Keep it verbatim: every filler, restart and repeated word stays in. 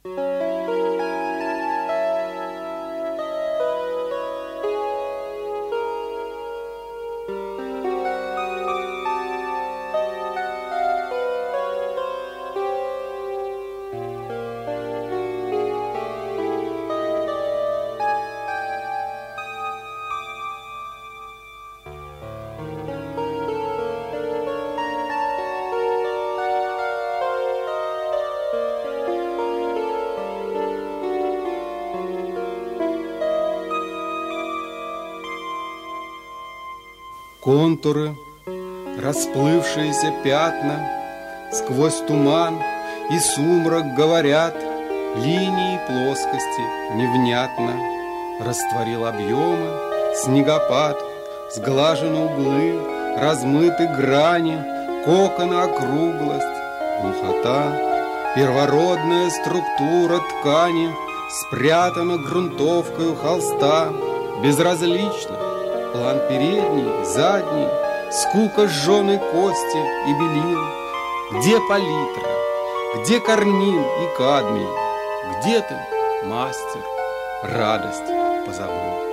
Контуры, расплывшиеся пятна, сквозь туман и сумрак говорят, линии плоскости невнятно. Растворил объемы снегопад, сглажены углы, размыты грани, коконы округлость, глухота, первородная структура ткани спрятана грунтовкою холста, безразлично. План передний, задний, скука сжженной кости и белил. Где палитра, где кармин и кадмий, где ты, мастер, радость позабыл?